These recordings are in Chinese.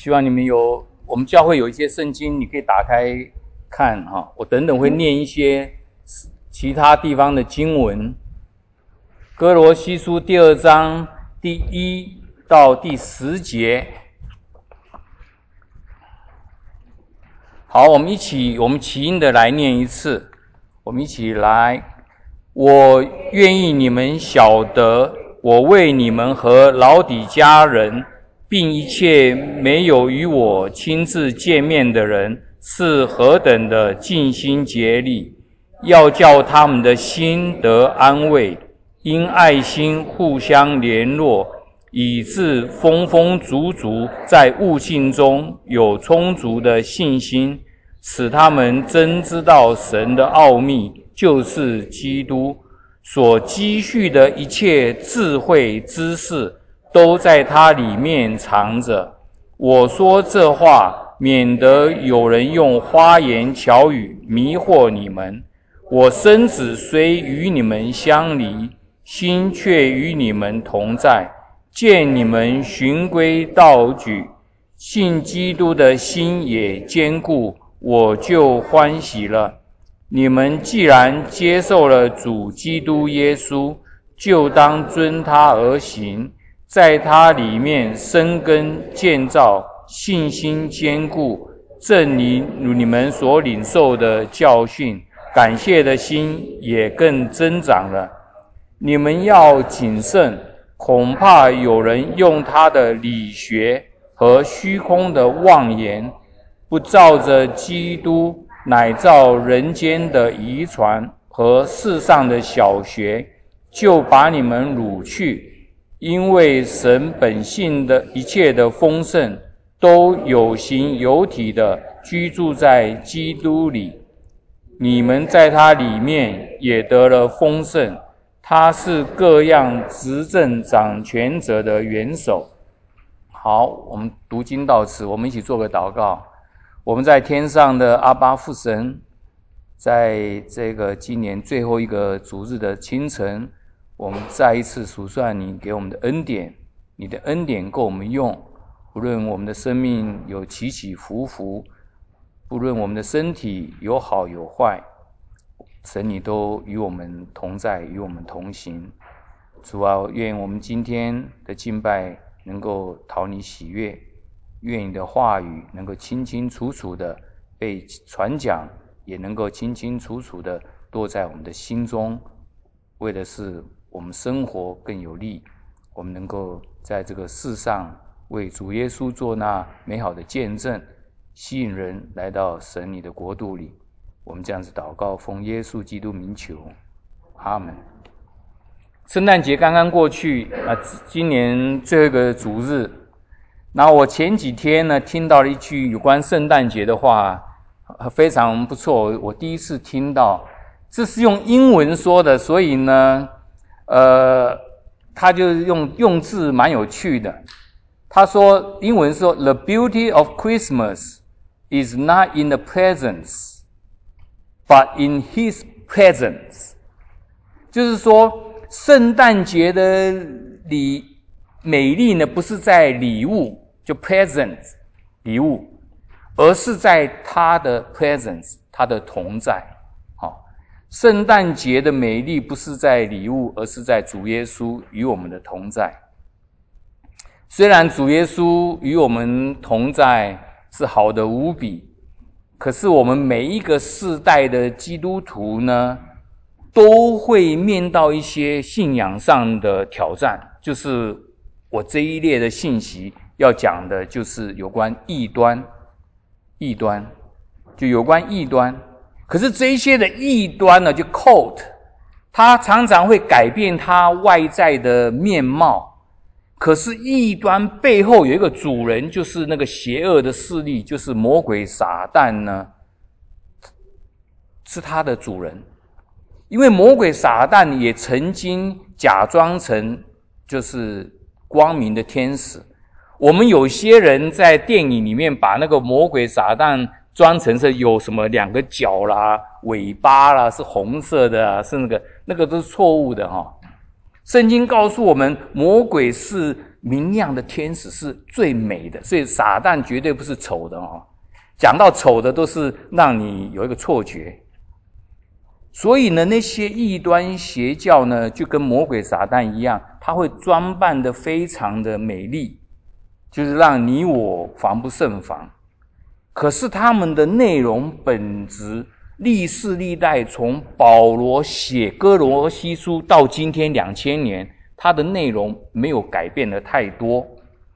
希望你们我们教会有一些圣经，你可以打开看哈。我等等会念一些其他地方的经文。哥罗西书第2章第1到第10节。好，我们齐音的来念一次。我们一起来。我愿意你们晓得，我为你们和老底嘉人，并一切没有与我亲自见面的人，是何等的尽心竭力，要叫他们的心得安慰，因爱心互相联络，以致丰丰足足在悟性中有充足的信心，使他们真知道神的奥秘，就是基督，所积蓄的一切智慧知识，都在他里面藏着。我说这话，免得有人用花言巧语迷惑你们。我身子虽与你们相离，心却与你们同在。见你们循规蹈矩，信基督的心也坚固，我就欢喜了。你们既然接受了主基督耶稣，就当遵他而行，在他里面生根建造，信心坚固，正如你们所领受的教训，感谢的心也更增长了。你们要谨慎，恐怕有人用他的理学和虚空的妄言，不照着基督，乃照人间的遗传和世上的小学，就把你们掳去。因为神本性的一切的丰盛，都有形有体的居住在基督里，你们在他里面也得了丰盛。他是各样执政掌权者的元首。好，我们读经到此，我们一起做个祷告。我们在天上的阿爸父神，在这个今年最后一个主日的清晨，我们再一次数算你给我们的恩典，你的恩典够我们用，不论我们的生命有起起伏伏，不论我们的身体有好有坏，神你都与我们同在，与我们同行。主啊，愿我们今天的敬拜能够讨你喜悦，愿你的话语能够清清楚楚的被传讲，也能够清清楚楚的落在我们的心中，为的是我们生活更有利，我们能够在这个世上为主耶稣做那美好的见证，吸引人来到神你的国度里。我们这样子祷告，奉耶稣基督名求，阿们。圣诞节刚刚过去，今年最后一个主日。然后我前几天呢，听到了一句有关圣诞节的话，非常不错。我第一次听到，这是用英文说的，所以呢，他就用字蛮有趣的。他说，英文说 ，The beauty of Christmas is not in the presents, but in His presence。就是说，圣诞节的美丽呢，不是在礼物，就 present 礼物，而是在他的 presence， 他的同在。圣诞节的美丽不是在礼物，而是在主耶稣与我们的同在。虽然主耶稣与我们同在是好的无比，可是我们每一个世代的基督徒呢，都会面到一些信仰上的挑战。就是我这一列的信息要讲的就是有关异端，就有关异端。可是这一些的异端呢，就 cult， 它常常会改变它外在的面貌，可是异端背后有一个主人，就是那个邪恶的势力，就是魔鬼撒旦呢，是他的主人。因为魔鬼撒旦也曾经假装成就是光明的天使。我们有些人在电影里面把那个魔鬼撒旦装成是有什么2个角啦、尾巴啦，是红色的是那个都是错误的。圣经告诉我们，魔鬼是明亮的天使是最美的，所以撒旦绝对不是丑的哦。讲到丑的都是让你有一个错觉。所以呢，那些异端邪教呢，就跟魔鬼撒旦一样，他会装扮得非常的美丽，就是让你我防不胜防。可是他们的内容本质历世历代，从保罗写哥罗西书到今天2000年，它的内容没有改变的太多，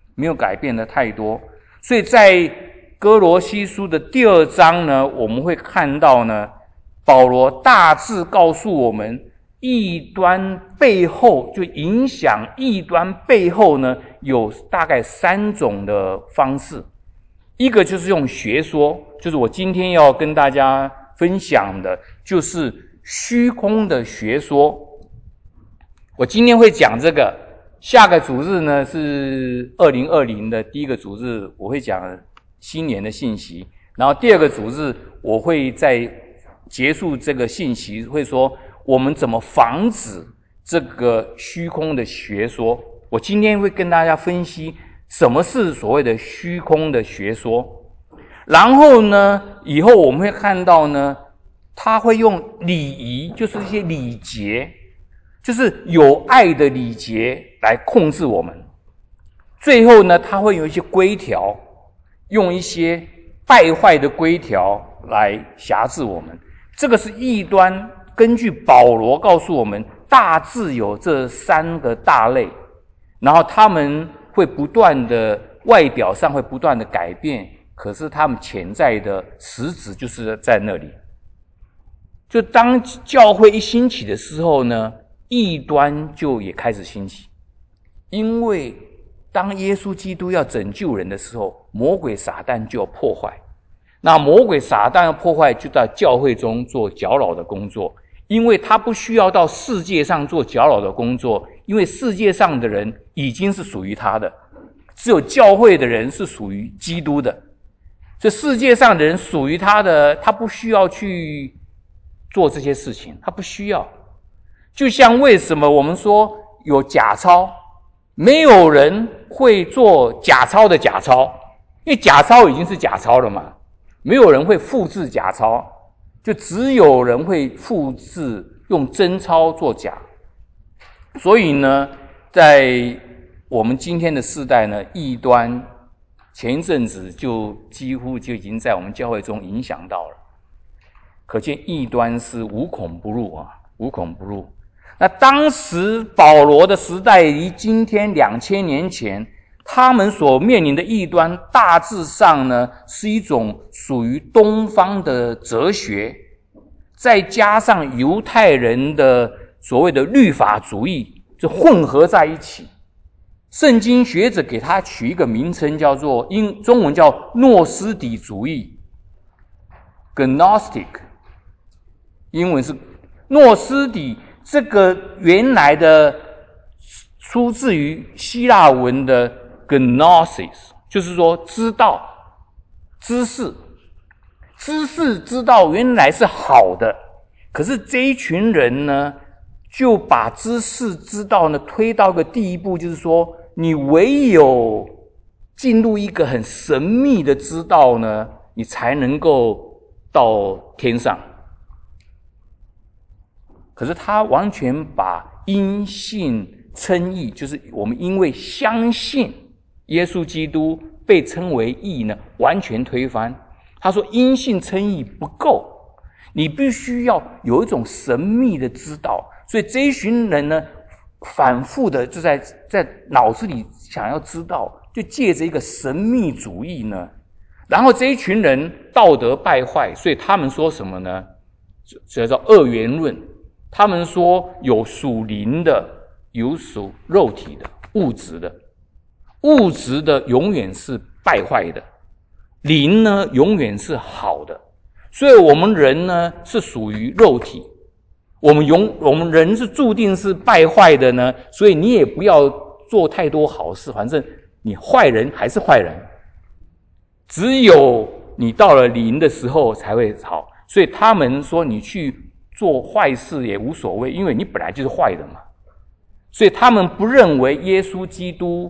所以在哥罗西书的第2章呢，我们会看到呢，保罗大致告诉我们，异端背后，就影响异端背后呢，有大概3种的方式。一个就是用学说，就是我今天要跟大家分享的，就是虚空的学说。我今天会讲这个，下个主日呢是2020的第一个主日，我会讲新年的信息，然后第2个主日我会在结束这个信息，会说我们怎么防止这个虚空的学说。我今天会跟大家分析什么是所谓的虚空的学说，然后呢，以后我们会看到呢，他会用礼仪，就是一些礼节，就是有爱的礼节来控制我们。最后呢，他会有一些规条，用一些败坏的规条来辖制我们。这个是异端，根据保罗告诉我们，大致有这3个大类，然后他们会不断的，外表上会不断的改变，可是他们潜在的实质就是在那里。就当教会一兴起的时候呢，异端就也开始兴起。因为当耶稣基督要拯救人的时候，魔鬼撒旦就要破坏。那魔鬼撒旦要破坏，就在教会中做搅扰的工作，因为他不需要到世界上做搅扰的工作，因为世界上的人已经是属于他的，只有教会的人是属于基督的。这世界上的人属于他的，他不需要去做这些事情，他不需要。就像为什么我们说有假钞，没有人会做假钞的假钞，因为假钞已经是假钞了嘛，没有人会复制假钞，就只有人会复制用真钞做假。所以呢，在我们今天的世代呢，异端前一阵子就几乎就已经在我们教会中影响到了，可见异端是无孔不入啊，无孔不入。那当时保罗的时代离今天2000年前，他们所面临的异端大致上呢，是一种属于东方的哲学，再加上犹太人的所谓的律法主义，就混合在一起。圣经学者给他取一个名称，叫做中文叫诺斯底主义 Gnostic， 英文是诺斯底。这个原来的出自于希腊文的 gnosis， 就是说知道、知识、知道原来是好的，可是这一群人呢，就把知识知道呢推到个第一步，就是说你唯有进入一个很神秘的知道呢，你才能够到天上。可是他完全把因信称义，就是我们因为相信耶稣基督被称为义呢，完全推翻。他说因信称义不够，你必须要有一种神秘的知道。所以这一群人呢，反复的就在脑子里想要知道，就借着一个神秘主义呢，然后这一群人道德败坏，所以他们说什么呢？这叫二元论。他们说有属灵的，有属肉体的，物质的。物质的永远是败坏的，灵呢永远是好的。所以我们人呢是属于肉体，我们人是注定是败坏的呢，所以你也不要做太多好事，反正你坏人还是坏人。只有你到了灵的时候才会好。所以他们说你去做坏事也无所谓，因为你本来就是坏的嘛。所以他们不认为耶稣基督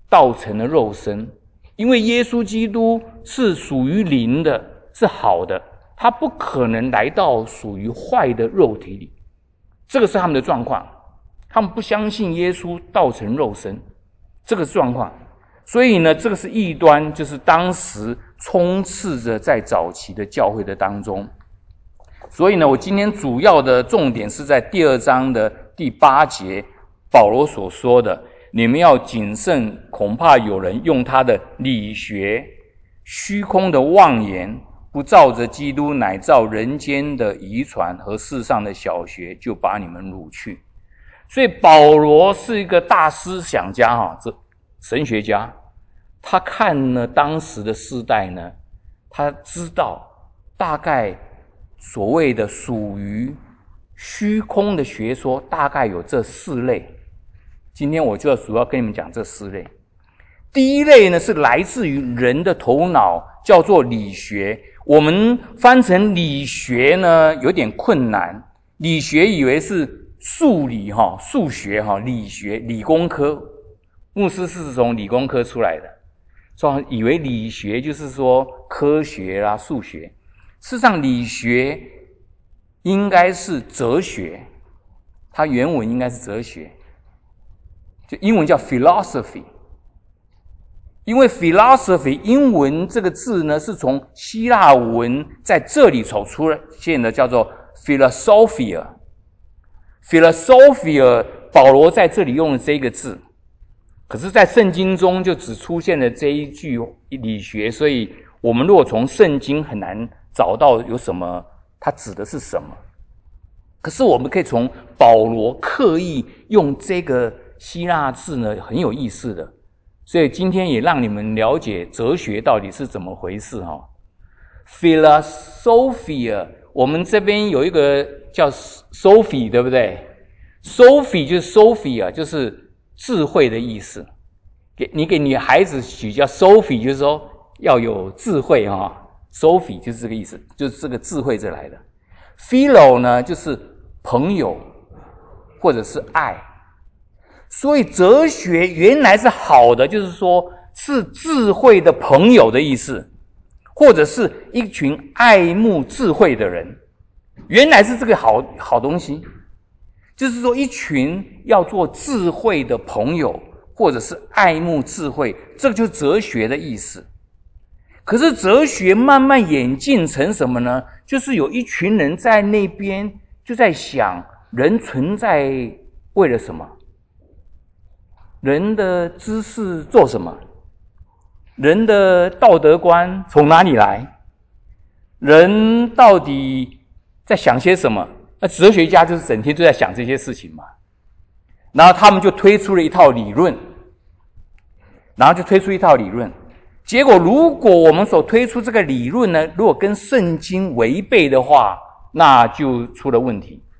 道成了肉身。因为耶稣基督是属于灵的，是好的，他不可能来到属于坏的肉体里。这个是他们的状况，他们不相信耶稣道成肉身，这个状况。所以呢，这个是异端，就是当时充斥着在早期的教会的当中。所以呢，我今天主要的重点是在第2章的第8节，保罗所说的，你们要谨慎，恐怕有人用他的理学、虚空的妄言，不照着基督，乃照人间的遗传和世上的小学，就把你们掳去。所以保罗是一个大思想家，神学家，他看呢当时的世代呢，他知道大概所谓的属于虚空的学说大概有这4类。今天我就要主要跟你们讲这4类。第一类呢是来自于人的头脑，叫做理学。我们翻成理学呢有点困难，理学以为是数理数学理学理工科，牧师是从理工科出来的，所以以为理学就是说科学啦数学。事实上理学应该是哲学，它原文应该是哲学，就英文叫 philosophy。 因为 philosophy 英文这个字呢是从希腊文在这里所出现的，叫做 philosophia。 philosophia 保罗在这里用了这个字，可是在圣经中就只出现了这一句理学，所以我们如果从圣经很难找到有什么它指的是什么。可是我们可以从保罗刻意用这个希腊字呢，很有意思的，所以今天也让你们了解哲学到底是怎么回事。Philosophia 我们这边有一个叫 Sophie 对不对？ Sophie 就是 Sophia 就是智慧的意思，你给女孩子取叫 Sophie 就是说要有智慧Sophie 就是这个意思，就是这个智慧这来的。Philo 呢就是朋友或者是爱，所以哲学原来是好的，就是说是智慧的朋友的意思，或者是一群爱慕智慧的人，原来是这个好东西，就是说一群要做智慧的朋友，或者是爱慕智慧，这个就是哲学的意思。可是哲学慢慢演进成什么呢？就是有一群人在那边就在想，人存在为了什么？人的知识做什么？人的道德观从哪里来？人到底在想些什么？那哲学家就是整天都在想这些事情嘛。然后他们就推出了一套理论，结果如果我们所推出这个理论呢，如果跟圣经违背的话，那就出了问题。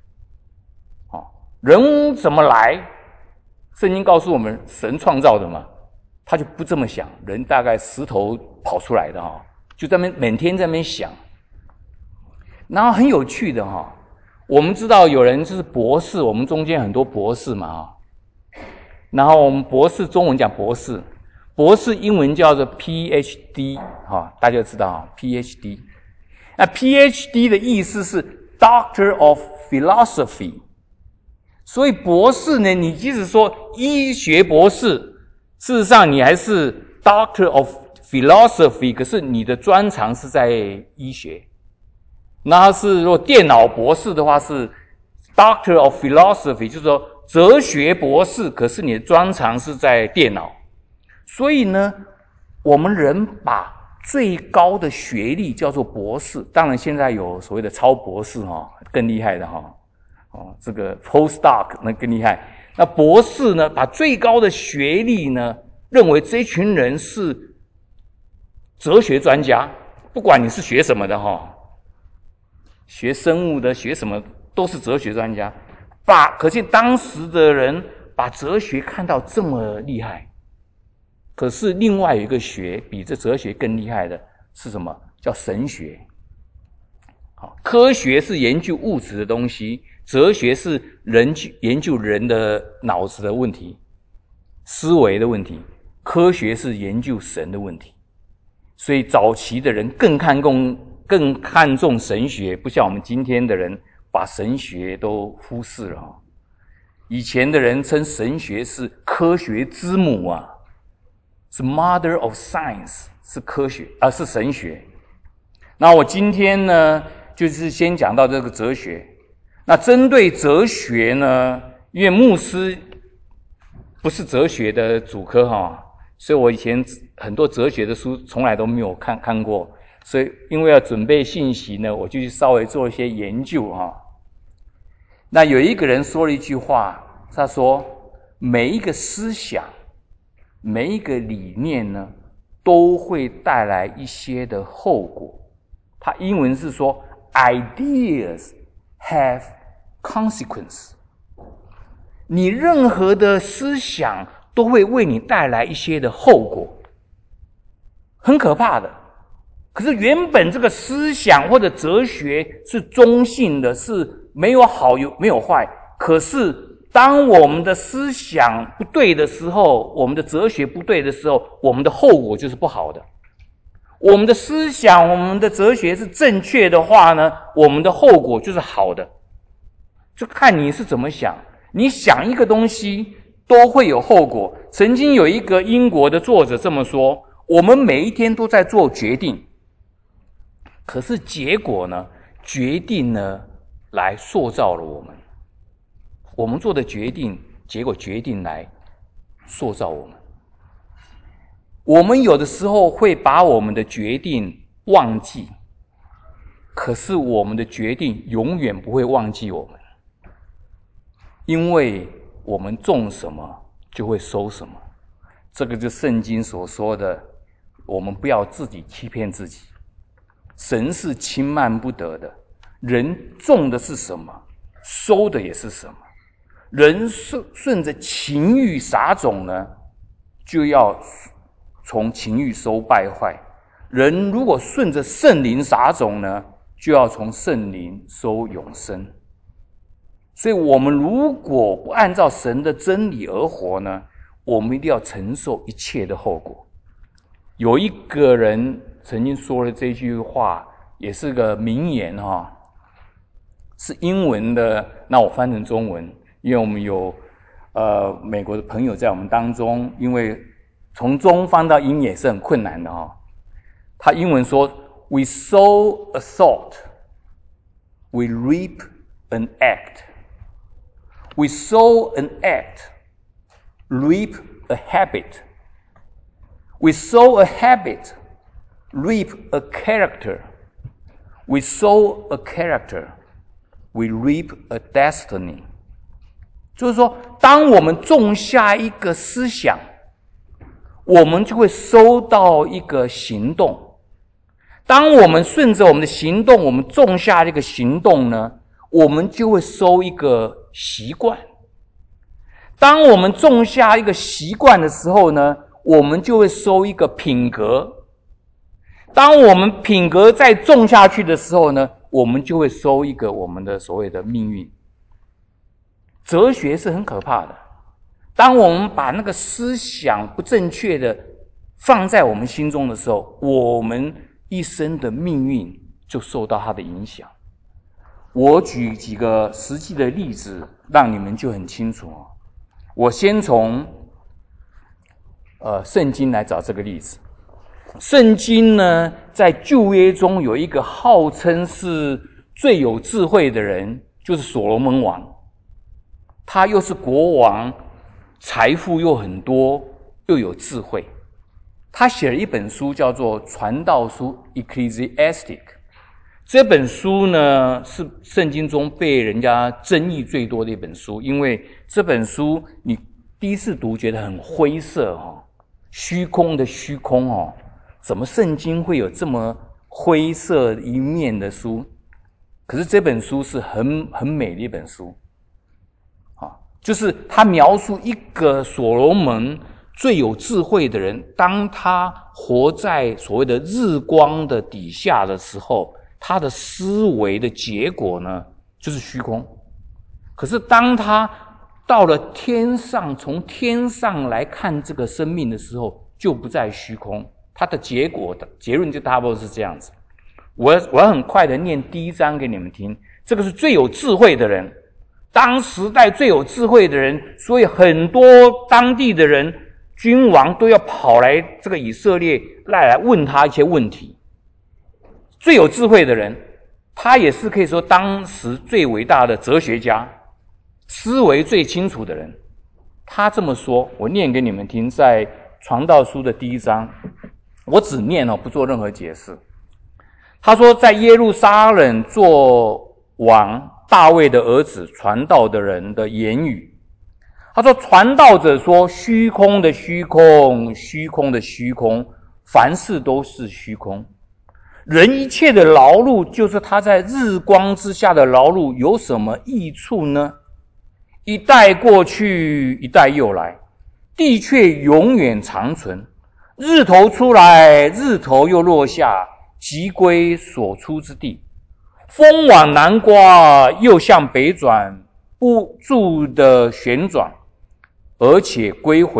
人怎么来？圣经告诉我们神创造的嘛，他就不这么想，人大概石头跑出来的就在那边每天在那边想。然后很有趣的我们知道有人就是博士，我们中间很多博士嘛然后我们博士中文讲博士，博士英文叫做 PhD 大家知道PhD。 那 PhD 的意思是 Doctor of Philosophy， 所以博士呢，你即使说医学博士，事实上你还是 Doctor of Philosophy， 可是你的专长是在医学。那是如果电脑博士的话是 Doctor of Philosophy， 就是说哲学博士，可是你的专长是在电脑。所以呢，我们人把最高的学历叫做博士，当然现在有所谓的超博士更厉害的这个 postdoc 那更厉害。那博士呢，把最高的学历呢，认为这群人是哲学专家，不管你是学什么的学生物的学什么都是哲学专家。可见当时的人把哲学看到这么厉害。可是另外有一个学比这哲学更厉害的是什么？叫神学。科学是研究物质的东西，哲学是研究人的脑子的问题，思维的问题。 科学是研究神的问题，所以早期的人更看重神学，不像我们今天的人把神学都忽视了。以前的人称神学是科学之母啊，是 Mother of Science， 是科学是神学。那我今天呢，就是先讲到这个哲学。那针对哲学呢，因为牧师不是哲学的主科所以我以前很多哲学的书从来都没有看过，所以因为要准备信息呢，我就去稍微做一些研究那有一个人说了一句话，他说每一个思想，每一个理念呢，都会带来一些的后果。他英文是说 ideas have consequence。 你任何的思想都会为你带来一些的后果，很可怕的。可是原本这个思想或者哲学是中性的，是没有好没有坏，可是当我们的思想不对的时候，我们的哲学不对的时候，我们的后果就是不好的。我们的思想，我们的哲学是正确的话呢，我们的后果就是好的。就看你是怎么想，你想一个东西都会有后果。曾经有一个英国的作者这么说，我们每一天都在做决定，可是结果呢，决定呢来塑造了我们。我们做的决定，结果决定来塑造我们。我们有的时候会把我们的决定忘记，可是我们的决定永远不会忘记我们，因为我们种什么就会收什么。这个就是圣经所说的，我们不要自己欺骗自己。神是轻慢不得的，人种的是什么，收的也是什么。人顺着情欲撒种呢，就要从情欲收败坏；人如果顺着圣灵撒种呢，就要从圣灵收永生。所以我们如果不按照神的真理而活呢，我们一定要承受一切的后果。有一个人曾经说了这句话，也是个名言是英文的，那我翻成中文，因为我们有美国的朋友在我们当中，因为从中翻到英也是很困难的他英文说 We sow a thought, we reap an act. We sow an act, reap a habit. We sow a habit, reap a character. We sow a character, we reap a destiny. 就是说，当我们种下一个思想，我们就会收到一个行动。当我们顺着我们的行动，我们种下这个行动呢，我们就会收一个习惯。当我们种下一个习惯的时候呢，我们就会收一个品格。当我们品格再种下去的时候呢，我们就会收一个我们的所谓的命运。哲学是很可怕的，当我们把那个思想不正确的放在我们心中的时候，我们一生的命运就受到它的影响。我举几个实际的例子，让你们就很清楚我先从圣经来找这个例子。圣经呢，在旧约中有一个号称是最有智慧的人，就是所罗门王。他又是国王，财富又很多，又有智慧。他写了一本书叫做《传道书》 Ecclesiastic。 这本书呢，是圣经中被人家争议最多的一本书，因为这本书你第一次读觉得很灰色虚空的虚空怎么圣经会有这么灰色一面的书？可是这本书是很美的一本书就是他描述一个所罗门最有智慧的人，当他活在所谓的日光的底下的时候，他的思维的结果呢，就是虚空。可是当他到了天上，从天上来看这个生命的时候， 就不再虚空。它的结论就差不多是这样子。我要很快的念第一章给你们听，这个是最有智慧的人，当时代最有智慧的人，所以很多当地的人君王都要跑来这个以色列来问他一些问题。最有智慧的人，他也是可以说当时最伟大的哲学家，思维最清楚的人。他这么说，我念给你们听，在传道书的第一章，我只念不做任何解释。他说，在耶路撒冷做王大卫的儿子传道的人的言语，他说，传道者说，虚空的虚空，虚空的虚空，凡事都是虚空。人一切的劳碌，就是他在日光之下的劳碌，有什么益处呢？一代过去，一代又来，地却永远长存。日头出来，日头又落下，即归所出之地。风往南刮，又向北转，不住的旋转，而且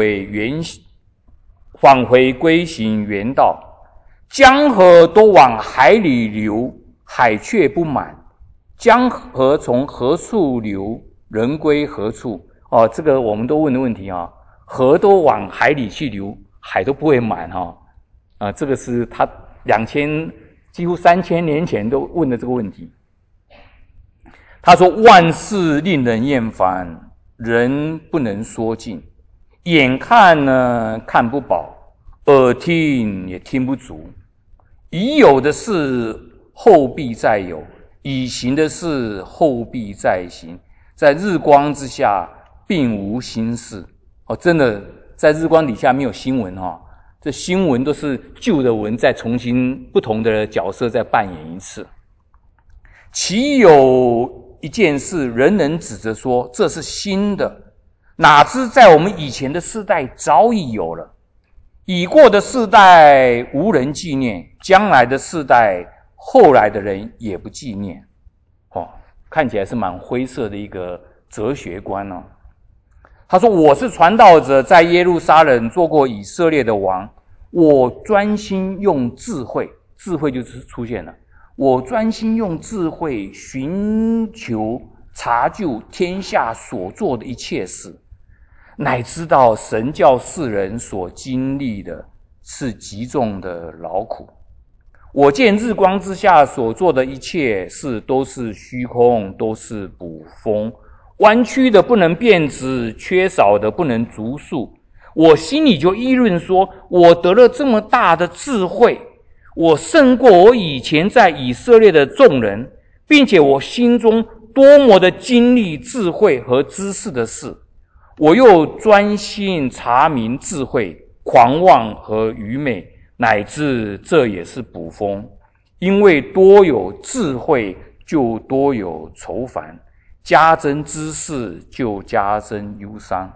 返回归行原道。江河都往海里流，海却不满。江河从何处流，人归何处？这个我们都问的问题啊。河都往海里去流，海都不会满这个是他几乎3000年前都问的这个问题。他说，万事令人厌烦，人不能说尽。眼看呢看不饱，耳听也听不足。已有的事后必再有，已行的事后必再行。在日光之下并无新事。真的在日光底下没有新闻这新闻都是旧的文再重新不同的角色再扮演一次。岂有一件事人能指着说这是新的？哪知在我们以前的世代早已有了。已过的世代无人纪念，将来的世代后来的人也不纪念。看起来是蛮灰色的一个哲学观他说，我是传道者，在耶路撒冷做过以色列的王，我专心用智慧，智慧就是出现了，我专心用智慧寻求查究天下所做的一切事，乃知道神叫世人所经历的是极重的劳苦。我见日光之下所做的一切事都是虚空，都是捕风，弯曲的不能变直，缺少的不能足数。我心里就议论说，我得了这么大的智慧，我胜过我以前在以色列的众人，并且我心中多么的经历智慧和知识的事。我又专心查明智慧、狂妄和愚昧，乃至这也是捕风。因为多有智慧，就多有愁烦；加增知识，就加增忧伤。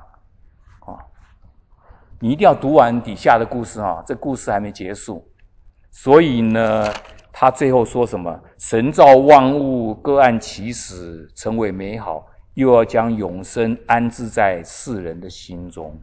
你一定要读完底下的故事这故事还没结束。所以呢，他最后说什么？神造万物，各按其时，成为美好，又要将永生安置在世人的心中。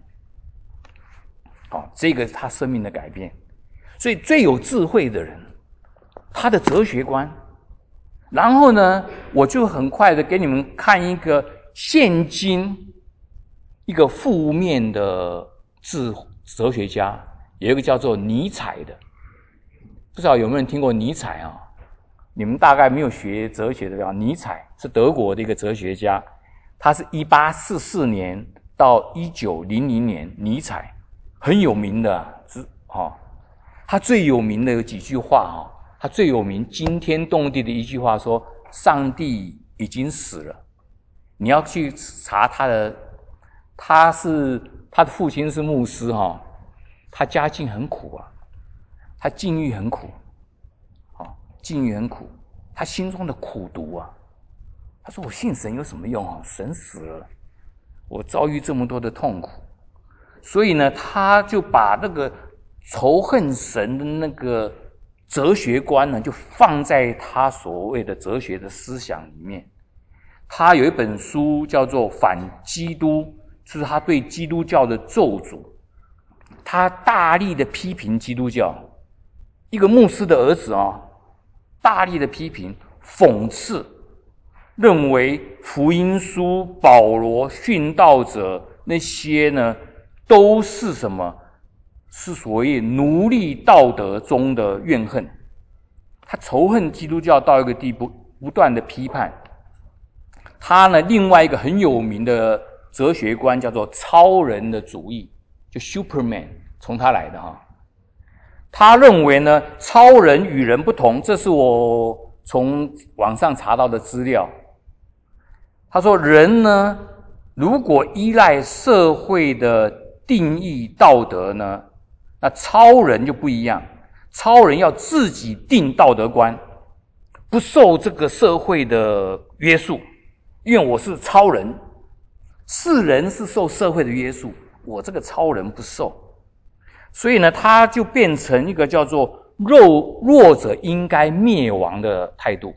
这个是他生命的改变。所以最有智慧的人，他的哲学观。然后呢，我就很快的给你们看一个现今一个负面的哲学家，有一个叫做尼采的。不知道有没有人听过尼采你们大概没有学哲学的尼采是德国的一个哲学家，他是1844年到1900年，尼采很有名的他最有名的有几句话他最有名惊天动地的一句话说，上帝已经死了。你要去查他的父亲是牧师他家境很苦他境遇很苦他心中的苦毒他说，我信神有什么用神死了，我遭遇这么多的痛苦。所以呢，他就把那个仇恨神的那个哲学观呢，就放在他所谓的哲学的思想里面。他有一本书叫做《反基督》，就是他对基督教的咒诅。 他大力的批评基督教，一个牧师的儿子大力的批评、讽刺，认为福音书、保罗、殉道者那些呢，都是什么？是所谓奴隶道德中的怨恨。他仇恨基督教到一个地步，不断的批判。他呢，另外一个很有名的哲学观叫做超人的主义，就 Superman， 从他来的他认为呢，超人与人不同，这是我从网上查到的资料。他说，人呢，如果依赖社会的定义道德呢，那超人就不一样。超人要自己定道德观，不受这个社会的约束，因为我是超人。是人是受社会的约束，我这个超人不受。所以呢，他就变成一个叫做弱者应该灭亡的态度。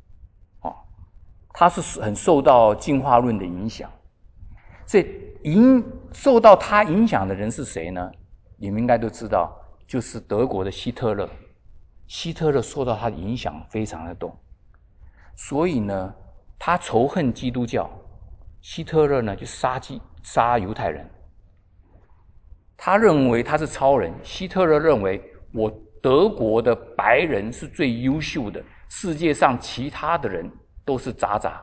他是很受到进化论的影响。所以受到他影响的人是谁呢？你们应该都知道，就是德国的希特勒。希特勒受到他的影响非常的多，所以呢，他仇恨基督教。希特勒呢，就杀犹太人。他认为他是超人。希特勒认为我德国的白人是最优秀的，世界上其他的人都是渣渣。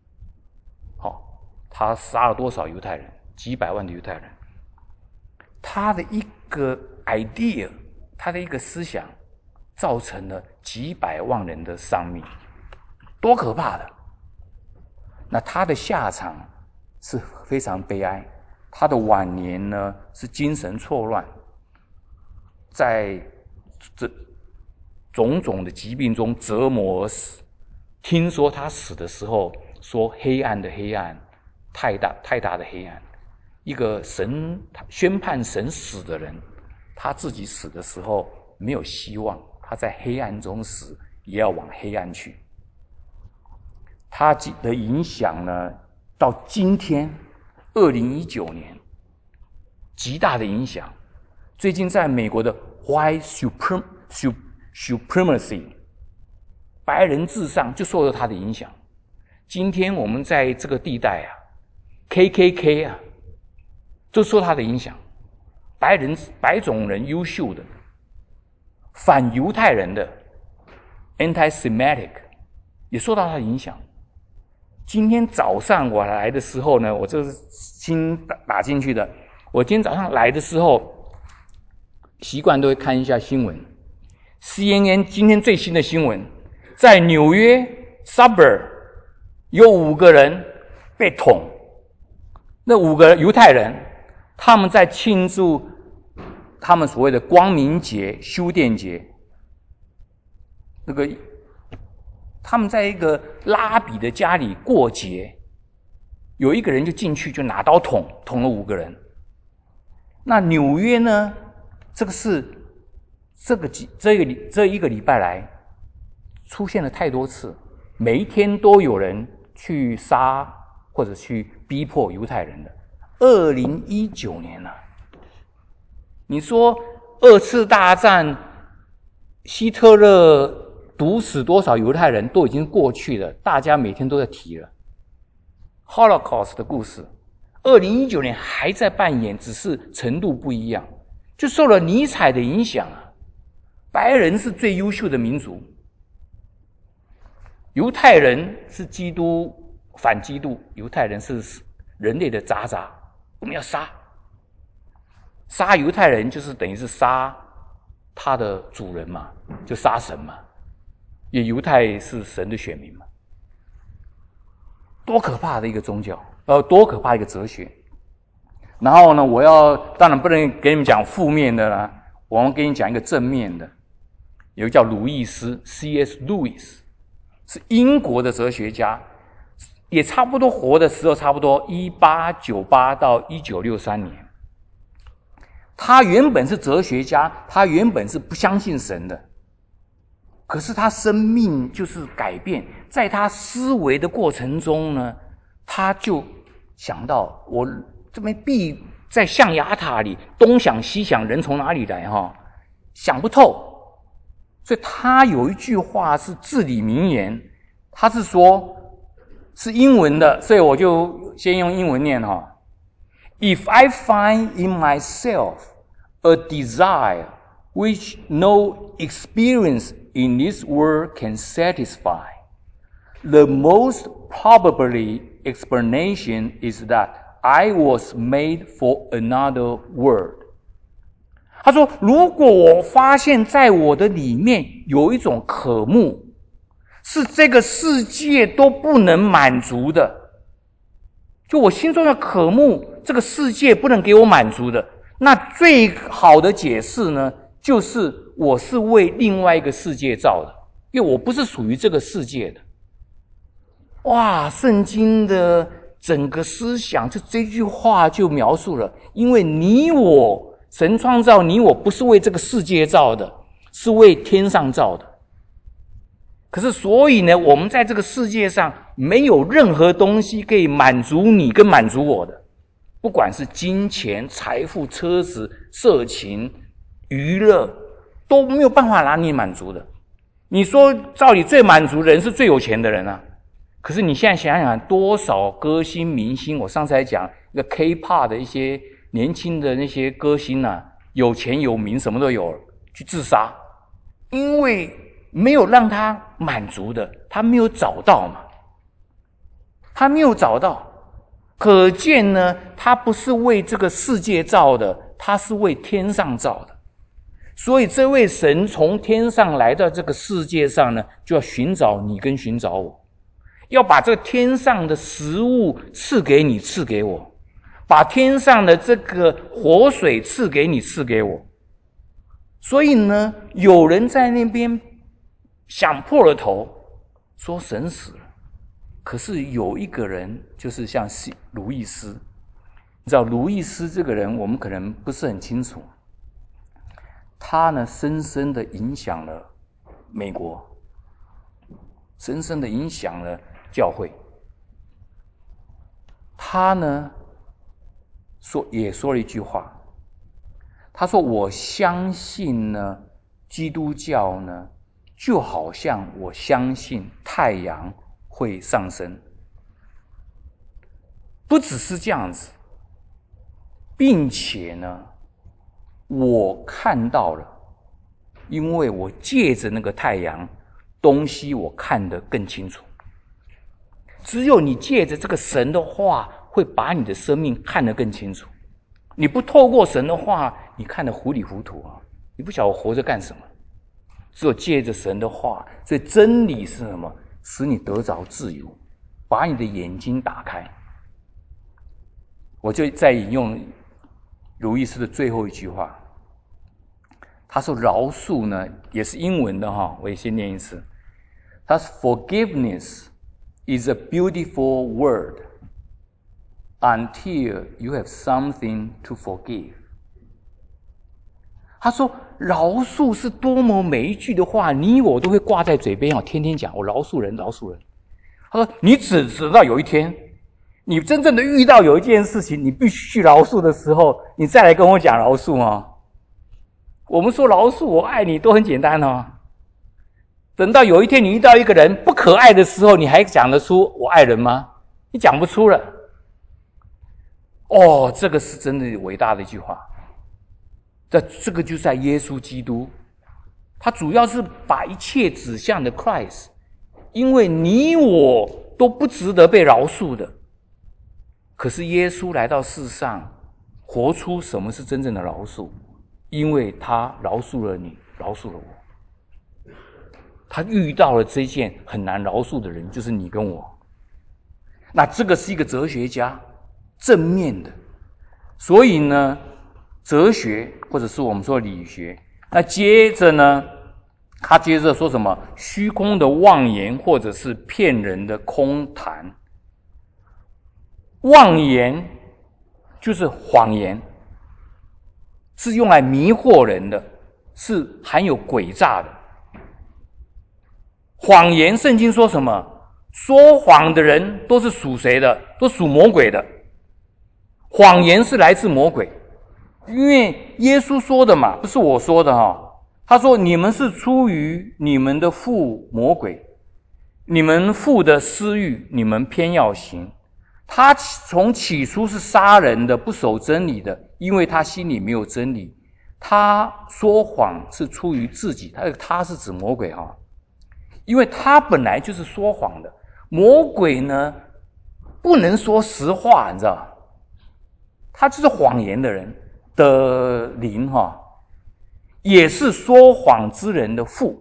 他杀了多少犹太人？几百万的犹太人。他的一个 idea， 他的一个思想，造成了几百万人的丧命，多可怕的！那他的下场是非常悲哀。他的晚年呢，是精神错乱，在这种种的疾病中折磨而死。听说他死的时候说：“黑暗的黑暗，太大的黑暗。”一个宣判神死的人，他自己死的时候没有希望，他在黑暗中死，也要往黑暗去。他的影响呢，到今天2019年极大的影响。最近在美国的 White Supremacy 白人至上就受到他的影响。今天我们在这个地带KKK 都受他的影响。白种人优秀的反犹太人的 Anti-Semitic 也受到他的影响。今天早上我来的时候呢，我这是新打进去的。我今天早上来的时候，习惯都会看一下新闻。CNN 今天最新的新闻，在纽约 suburb 有5个人被捅。那5个犹太人，他们在庆祝他们所谓的光明节、修殿节。他们在一个拉比的家里过节，有一个人就进去就拿刀捅了5个人。那纽约呢，这一个礼拜来出现了太多次，每一天都有人去杀或者去逼迫犹太人的。2019年了，你说2次大战希特勒毒死多少犹太人都已经过去了，大家每天都在提了。Holocaust 的故事2019年还在扮演，只是程度不一样。就受了尼采的影响白人是最优秀的民族，犹太人是反基督，犹太人是人类的渣渣，我们要杀犹太人，就是等于是杀他的主人嘛，就杀神嘛，也犹太是神的选民嘛。多可怕的一个宗教，多可怕的一个哲学。然后呢，当然不能给你们讲负面的啦，我们给你讲一个正面的。有一个叫鲁易斯 C.S. Lewis， 是英国的哲学家，也差不多活的时候差不多1898到1963年。他原本是哲学家，他原本是不相信神的，可是他生命就是改变，在他思维的过程中呢，他就想到我这边在象牙塔里东想西想，人从哪里来想不透。所以他有一句话是至理名言，他是说是英文的，所以我就先用英文念If I find in myself a desire which no experience in this world can satisfy, the most probably explanation is that I was made for another world. 他说，如果我发现在我的里面有一种渴慕，是这个世界都不能满足的，就我心中的渴慕，这个世界不能给我满足的，那最好的解释呢，就是我是为另外一个世界造的，因为我不是属于这个世界的。哇，圣经的整个思想，就这句话就描述了，因为你我，神创造你我不是为这个世界造的，是为天上造的。可是所以呢，我们在这个世界上没有任何东西可以满足你跟满足我的，不管是金钱、财富、车子、色情、娱乐，都没有办法拿你满足的。你说照理最满足的人是最有钱的人啊，可是你现在想想，多少歌星明星，我上次还讲一个 K-pop 的一些年轻的那些歌星啊，有钱有名什么都有，去自杀，因为没有让他满足的，他没有找到嘛，他没有找到，可见呢，他不是为这个世界造的，他是为天上造的。所以这位神从天上来到这个世界上呢，就要寻找你跟寻找我，要把这个天上的食物赐给你，赐给我，把天上的这个活水赐给你，赐给我。所以呢，有人在那边想破了头，说神死了。可是有一个人，就是像卢易斯，你知道卢易斯这个人，我们可能不是很清楚。他呢，深深的影响了美国，深深的影响了教会。他呢，也说了一句话，他说：“我相信呢，基督教呢，就好像我相信太阳会上升，不只是这样子，并且呢，我看到了，因为我借着那个太阳，东西我看得更清楚。只有你借着这个神的话，会把你的生命看得更清楚。你不透过神的话，你看得糊里糊涂啊！你不晓得我活着干什么。只有借着神的话，所以真理是什么？使你得着自由，把你的眼睛打开。我就再引用卢易斯的最后一句话，他说饶恕呢，也是英文的我也先念一次。他说 Forgiveness is a beautiful word until you have something to forgive。他说饶恕是多么每一句的话，你我都会挂在嘴边天天讲，我饶恕人，饶恕人。他说你只知道有一天，你真正的遇到有一件事情，你必须去饶恕的时候，你再来跟我讲饶恕吗？我们说饶恕我爱你都很简单等到有一天你遇到一个人不可爱的时候，你还讲得出我爱人吗？你讲不出了。这个是真的伟大的一句话。这个就在耶稣基督，他主要是把一切指向的 Christ， 因为你我都不值得被饶恕的，可是耶稣来到世上，活出什么是真正的饶恕，因为他饶恕了你，饶恕了我。他遇到了这件很难饶恕的人，就是你跟我。那这个是一个哲学家，正面的。所以呢，哲学或者是我们说理学，那接着呢，他接着说什么？虚空的妄言或者是骗人的空谈。妄言就是谎言，是用来迷惑人的，是含有诡诈的。谎言，圣经说什么？说谎的人都是属谁的？都属魔鬼的。 谎言是来自魔鬼，因为耶稣说的嘛，不是我说的哈。他说：“你们是出于你们的父魔鬼，你们父的私欲，你们偏要行。他从起初是杀人的，不守真理的，因为他心里没有真理。他说谎是出于自己，他是指魔鬼哈，因为他本来就是说谎的。魔鬼呢，不能说实话，你知道，他就是谎言的人的灵哈。”也是说谎之人的父。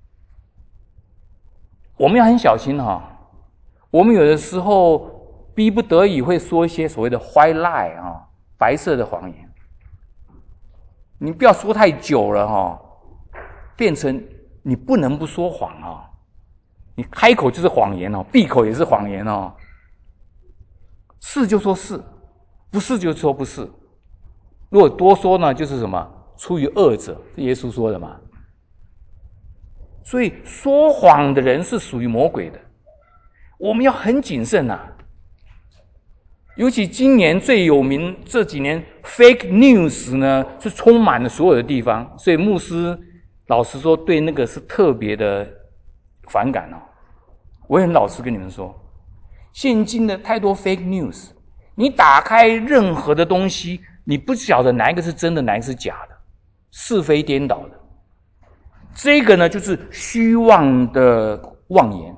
我们要很小心哈，我们有的时候逼不得已会说一些所谓的 white lie 啊，白色的谎言。你不要说太久了哈，变成你不能不说谎啊。你开口就是谎言哦，闭口也是谎言哦。是就说是，不是就说不是。如果多说呢，就是什么？出于恶者，是耶稣说的嘛。所以说谎的人是属于魔鬼的，我们要很谨慎啊。尤其今年最有名，这几年 fake news 呢是充满了所有的地方，所以牧师老实说对那个是特别的反感哦。我也很老实跟你们说，现今的太多 fake news， 你打开任何的东西，你不晓得哪一个是真的，哪一个是假的。是非颠倒的，这个呢就是虚妄的妄言，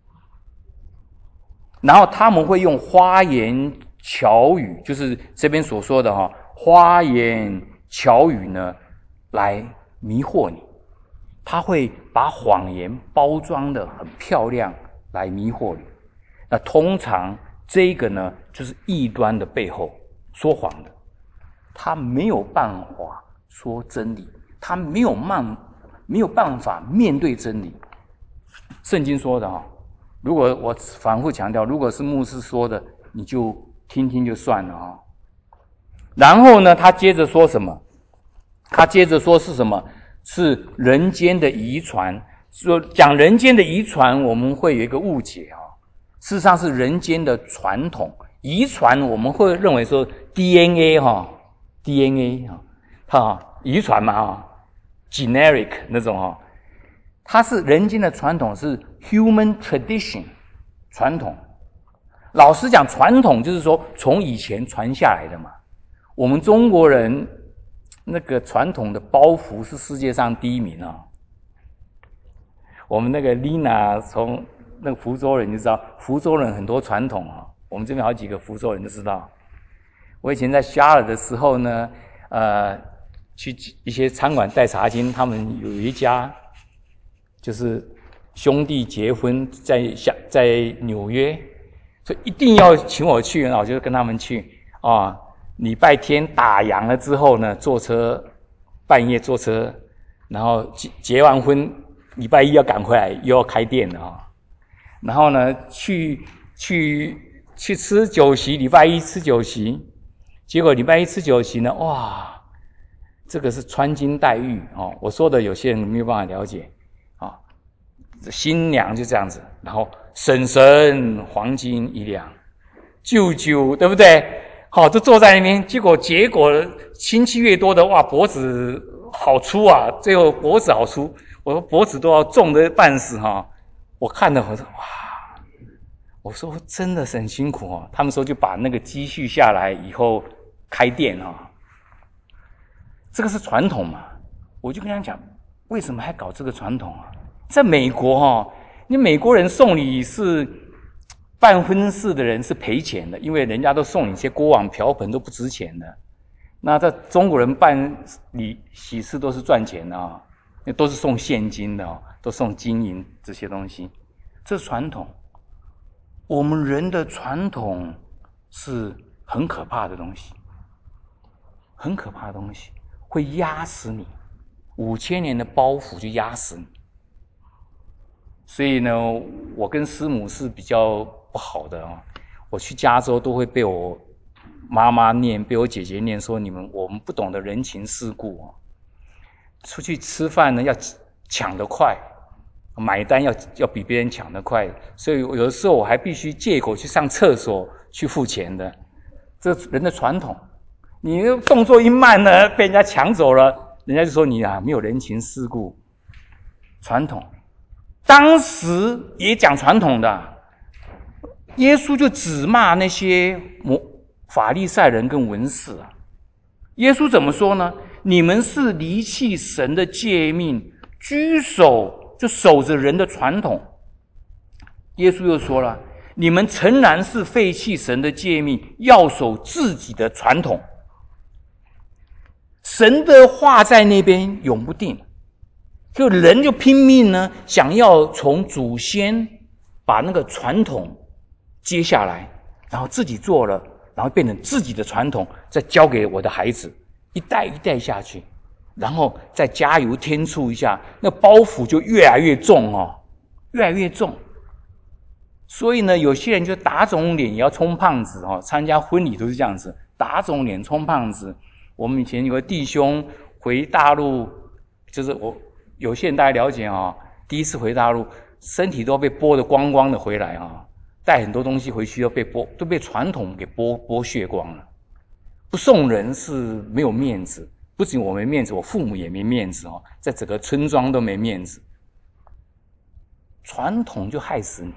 然后他们会用花言巧语，就是这边所说的花言巧语呢来迷惑你，他会把谎言包装得很漂亮来迷惑你。那通常这个呢就是异端的背后说谎的，他没有办法说真理，他没有办法面对真理。圣经说的如果我反复强调，如果是牧师说的，你就听听就算了然后呢，他接着说什么？他接着说是什么？是人间的遗传。说讲人间的遗传，我们会有一个误解事实上是人间的传统。遗传我们会认为说 DNA DNA 遗传嘛generic 那种它是人间的传统，是 human tradition 传统。老实讲，传统就是说从以前传下来的嘛。我们中国人那个传统的包袱是世界上第一名我们那个 Lina 从那个福州人就知道，福州人很多传统我们这边好几个福州人都知道。我以前在夏尔的时候呢，去一些餐馆带茶经，他们有一家就是兄弟结婚在纽约，所以一定要请我去，然后我就跟他们去礼拜天打烊了之后呢，半夜坐车，然后结完婚，礼拜一要赶回来，又要开店了然后呢，去吃酒席，礼拜一吃酒席，结果礼拜一吃酒席呢，哇，这个是穿金戴玉我说的有些人没有办法了解新娘就这样子，然后婶婶黄金1两，舅舅对不对？就坐在那边，结果亲戚越多的哇，脖子好粗最后脖子好粗，我说脖子都要重的半死我看了我说哇，我说真的是很辛苦他们说就把那个积蓄下来以后开店这个是传统嘛。我就跟他讲，为什么还搞这个传统在美国你美国人送礼是办婚事的人是赔钱的，因为人家都送你一些锅碗瓢盆都不值钱的。那在中国人办喜事都是赚钱的都是送现金的都送金银这些东西，这是传统。我们人的传统是很可怕的东西，很可怕的东西，会压死你，5000年的包袱就压死你。所以呢，我跟师母是比较不好的我去加州都会被我妈妈念，被我姐姐念，说我们不懂得人情世故出去吃饭呢要抢得快，买单要比别人抢得快，所以有的时候我还必须借口去上厕所去付钱的。 这是人的传统。你动作一慢呢，被人家抢走了，人家就说你没有人情世故。传统，当时也讲传统的，耶稣就只骂那些法利赛人跟文士啊。耶稣怎么说呢？你们是离弃神的诫命，守着人的传统。耶稣又说了，你们诚然是废弃神的诫命，要守自己的传统。神的话在那边永不定，就人就拼命呢，想要从祖先把那个传统接下来，然后自己做了，然后变成自己的传统，再交给我的孩子，一代一代下去，然后再加油添醋一下，那包袱就越来越重越来越重。所以呢，有些人就打肿脸也要充胖子参加婚礼都是这样子，打肿脸充胖子。我们以前有个弟兄回大陆，就是有些人大家了解第一次回大陆，身体都被剥得光光的回来带很多东西回去都被传统给剥削光了。不送人是没有面子，不仅我没面子，我父母也没面子在整个村庄都没面子。传统就害死你。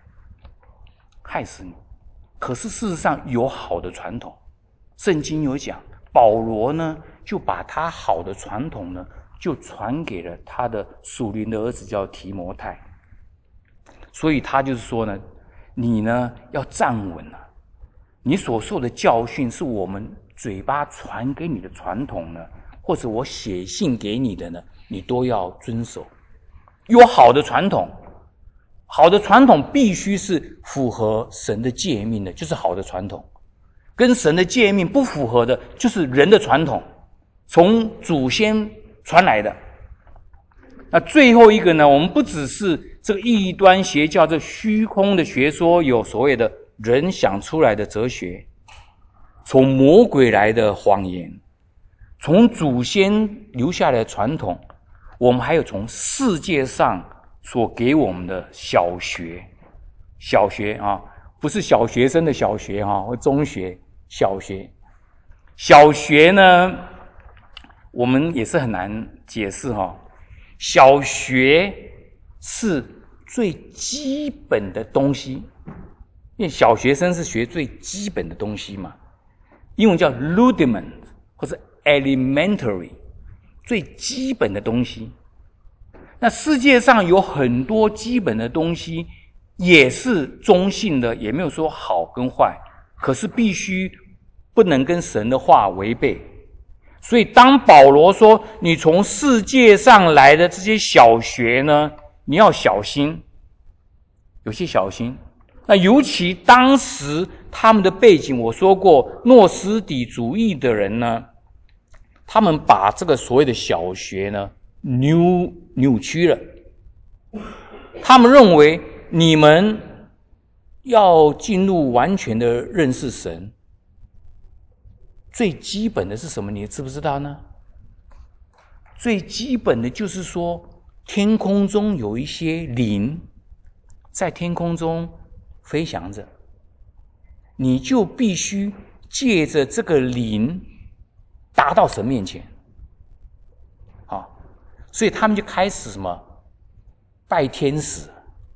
可是事实上有好的传统，圣经有讲，保罗呢就把他好的传统呢就传给了他的属灵的儿子叫提摩太。所以他就是说呢，你呢要站稳了，你所受的教训是我们嘴巴传给你的传统呢，或者我写信给你的呢，你都要遵守。有好的传统，好的传统必须是符合神的诫命的，就是好的传统。跟神的诫命不符合的，就是人的传统，从祖先传来的。那最后一个呢，我们不只是这个异端邪教，这虚空的学说，有所谓的人想出来的哲学，从魔鬼来的谎言，从祖先留下来的传统，我们还有从世界上所给我们的小学不是小学生的小学或中学，小学呢我们也是很难解释小学是最基本的东西，因为小学生是学最基本的东西嘛，英文叫 rudiment 或者 elementary， 最基本的东西。那世界上有很多基本的东西也是中性的，也没有说好跟坏，可是必须不能跟神的话违背。所以当保罗说你从世界上来的这些小学呢，你要小心，有些小心。那尤其当时他们的背景，我说过诺斯底主义的人呢，他们把这个所谓的小学呢扭曲了。他们认为你们要进入完全的认识神，最基本的是什么？你知不知道呢？最基本的就是说，天空中有一些灵在天空中飞翔着，你就必须借着这个灵达到神面前。所以他们就开始什么拜天使，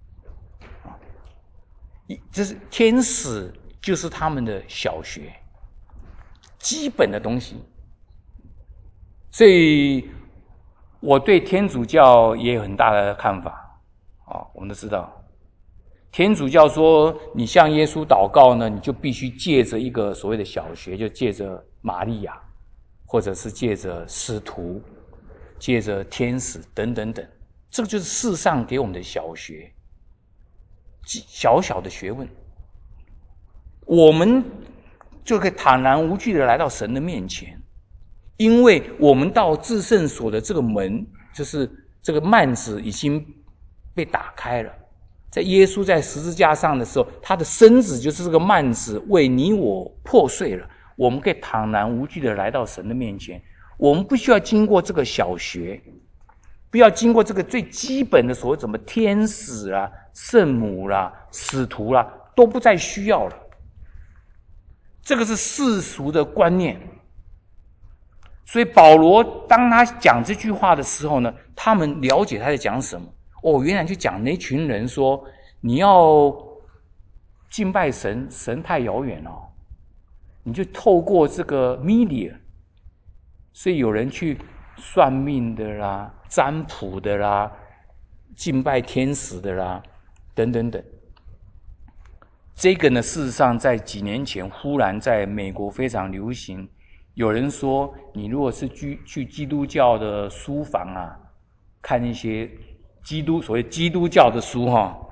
这是天使就是他们的小学基本的东西。所以我对天主教也有很大的看法我们都知道天主教说你向耶稣祷告呢，你就必须借着一个所谓的小学，就借着玛利亚，或者是借着使徒，借着天使等等等，这个就是世上给我们的小学，小小的学问，我们就可以坦然无惧的来到神的面前。因为我们到至圣所的这个门，就是这个幔子已经被打开了。在耶稣在十字架上的时候，他的身子就是这个幔子为你我破碎了，我们可以坦然无惧的来到神的面前。我们不需要经过这个小学，不要经过这个最基本的所谓什么天使圣母使徒都不再需要了。 这个是世俗的观念。所以保罗当他讲这句话的时候呢，他们了解他在讲什么。原来就讲那群人说，你要敬拜神，神太遥远了，你就透过这个 media， 所以有人去算命的啦、占卜的啦、敬拜天使的啦，等等等。这个呢，事实上在几年前忽然在美国非常流行。有人说，你如果是去基督教的书房啊，看一些所谓基督教的书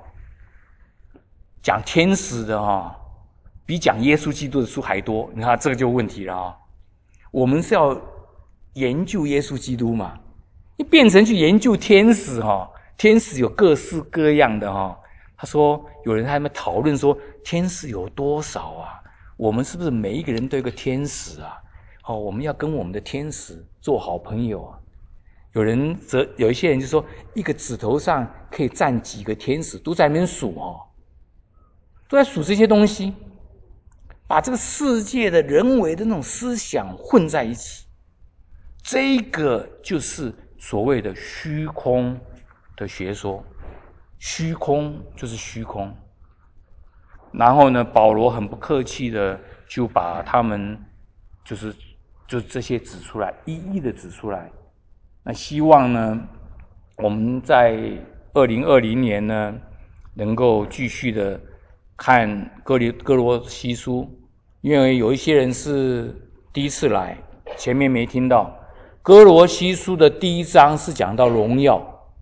讲天使的比讲耶稣基督的书还多。你看这个就有问题了我们是要研究耶稣基督嘛，你变成去研究天使天使有各式各样的他说有人还没讨论说天使有多少啊？我们是不是每一个人都有个天使啊？我们要跟我们的天使做好朋友啊。有一些人就说，一个指头上可以站几个天使，都在那边数都在数这些东西，把这个世界的人为的那种思想混在一起。这个就是所谓的虚空的学说。虚空就是虚空。然后呢，保罗很不客气的就把他们就这些指出来，一一的指出来。那希望呢，我们在2020年呢，能够继续的看哥罗西书，因为有一些人是第一次来，前面没听到。哥罗西书的第1章是讲到荣耀，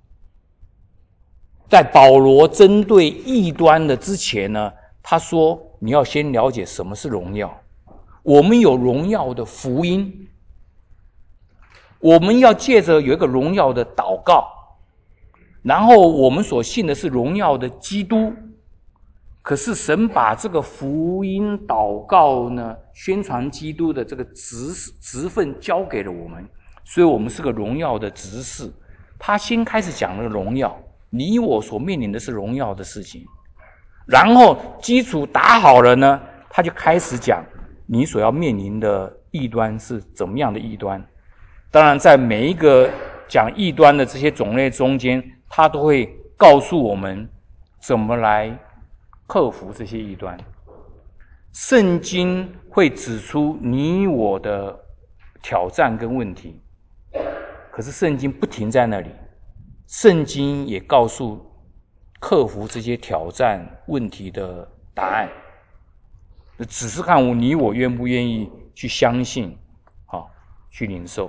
在保罗针对异端的之前呢，他说你要先了解什么是荣耀。我们有荣耀的福音，我们要借着有一个荣耀的祷告，然后我们所信的是荣耀的基督。可是神把这个福音祷告呢，宣传基督的这个职分交给了我们，所以我们是个荣耀的执事。他先开始讲了荣耀，你我所面临的是荣耀的事情，然后基础打好了呢，他就开始讲你所要面临的异端是怎么样的异端。当然在每一个讲异端的这些种类中间，他都会告诉我们怎么来克服这些异端。圣经会指出你我的挑战跟问题，可是圣经不停在那里，圣经也告诉克服这些挑战问题的答案，只是看你我愿不愿意去相信去领受。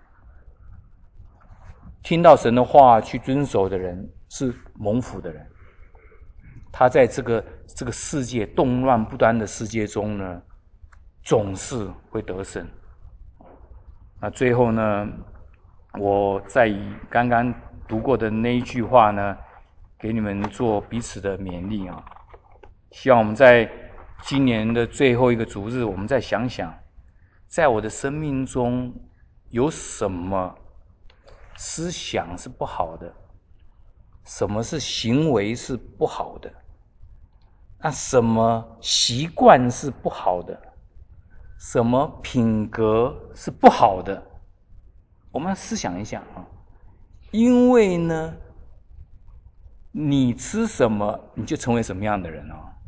听到神的话去遵守的人是蒙福的人，他在这个世界动乱不断的世界中呢，总是会得胜。那最后呢，我再以刚刚读过的那一句话呢，给你们做彼此的勉励希望我们在今年的最后一个主日，我们再想想，在我的生命中有什么思想是不好的，什么是行为是不好的，那什么习惯是不好的，什么品格是不好的，我们要思想一下因为呢，你吃什么你就成为什么样的人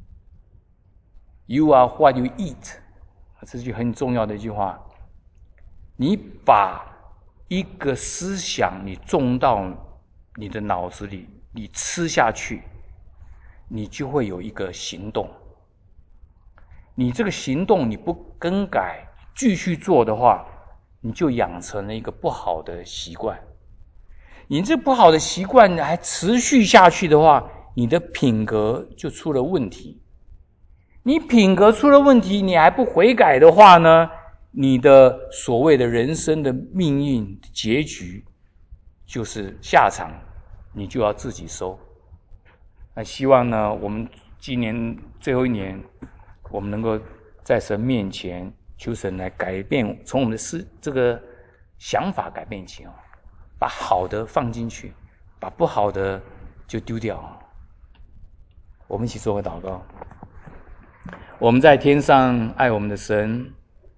You are what you eat， 这是句很重要的一句话。你把一个思想你种到你的脑子里，你吃下去，你就会有一个行动。你这个行动你不更改继续做的话，你就养成了一个不好的习惯。你这不好的习惯还持续下去的话，你的品格就出了问题。你品格出了问题，你还不悔改的话呢，你的所谓的人生的命运结局就是下场，你就要自己收。那希望呢，我们今年最后一年，我们能够在神面前求神来改变，从我们的这个想法改变起把好的放进去，把不好的就丢掉。我们一起做个祷告。 我们在天上爱我们的神，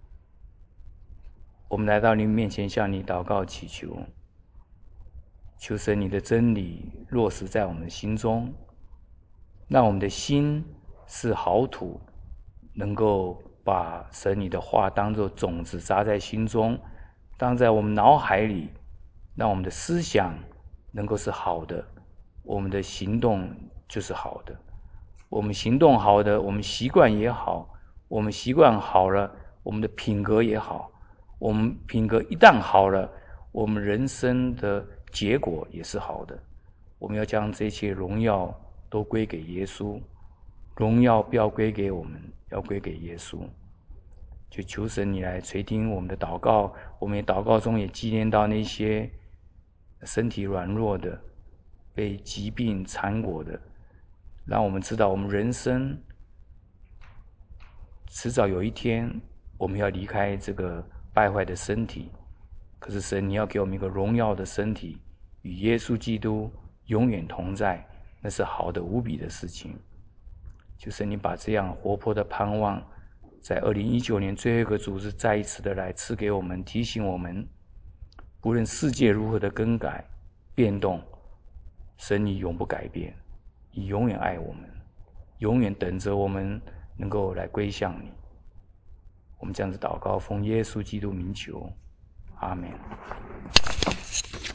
我们来到你面前向你祷告祈求，求神你的真理落实在我们的心中，让我们的心是好土，能够把神你的话当作种子扎在心中，当在我们脑海里，让我们的思想能够是好的，我们的行动就是好的。我们行动好的，我们习惯也好，我们习惯好了，我们的品格也好，我们品格一旦好了，我们人生的结果也是好的。我们要将这些荣耀都归给耶稣，荣耀不要归给我们，要归给耶稣。就求神你来垂听我们的祷告，我们祷告中也纪念到那些身体软弱的，被疾病缠裹的，让我们知道我们人生迟早有一天我们要离开这个败坏的身体，可是神你要给我们一个荣耀的身体，与耶稣基督永远同在，那是好的无比的事情。就是你把这样活泼的盼望在2019年最后一个主日再一次的来赐给我们，提醒我们不论世界如何的更改变动，神你永不改变，你永远爱我们，永远等着我们能够来归向你。我们这样子祷告，奉耶稣基督名求，阿们。